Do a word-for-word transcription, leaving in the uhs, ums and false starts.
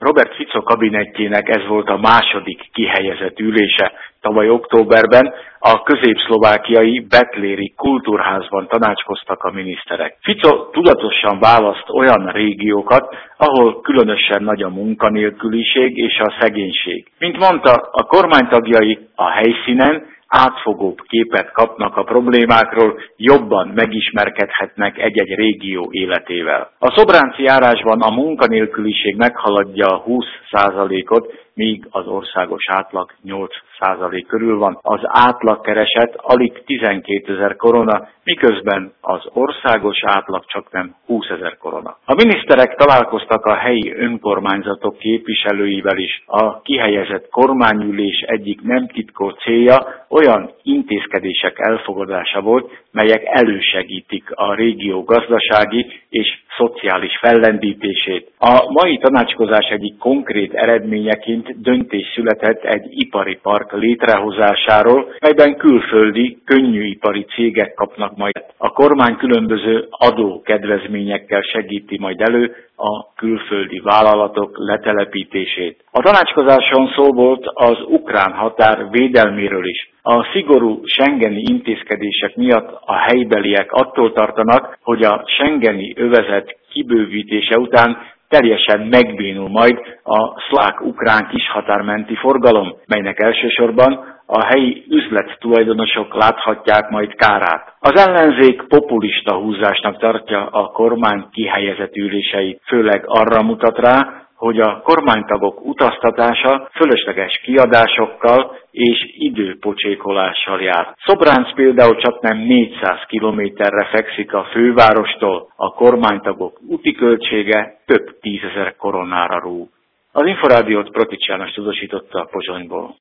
Robert Fico kabinetjének ez volt a második kihelyezett ülése. Tavaly októberben a közép-szlovákiai Betléri kultúrházban tanácskoztak a miniszterek. Fico tudatosan választ olyan régiókat, ahol különösen nagy a munkanélküliség és a szegénység. Mint mondta, a kormánytagjai a helyszínen átfogóbb képet kapnak a problémákról, jobban megismerkedhetnek egy-egy régió életével. A szobránci járásban a munkanélküliség meghaladja a húsz százalékot, míg az országos átlag nyolc százalék körül van. Az átlagkereset alig tizenkétezer korona, miközben az országos átlag csak nem húszezer korona. A miniszterek találkoztak a helyi önkormányzatok képviselőivel is. A kihelyezett kormányülés egyik nem titkolt célja olyan intézkedések elfogadása volt, melyek elősegítik a régió gazdasági és szociális fellendítését. A mai tanácskozás egyik konkrét eredményeként döntés született egy ipari park létrehozásáról, melyben külföldi, könnyűipari cégek kapnak majd. A kormány különböző adókedvezményekkel segíti majd elő a külföldi vállalatok letelepítését. A tanácskozáson szó volt az ukrán határ védelméről is. A szigorú schengeni intézkedések miatt a helybeliek attól tartanak, hogy a schengeni övezet kibővítése után teljesen megbénul majd a szlovák-ukrán kishatármenti forgalom, melynek elsősorban a helyi üzlettulajdonosok láthatják majd kárát. Az ellenzék populista húzásnak tartja a kormány kihelyezett üléseit, főleg arra mutat rá, hogy a kormánytagok utaztatása fölösleges kiadásokkal és időpocsékolással jár. Szobránc például csaknem négyszáz kilométerre fekszik a fővárostól, a kormánytagok úti költsége több tízezer koronára rúg. Az Inforádiót Protics János tudósította Pozsonyból.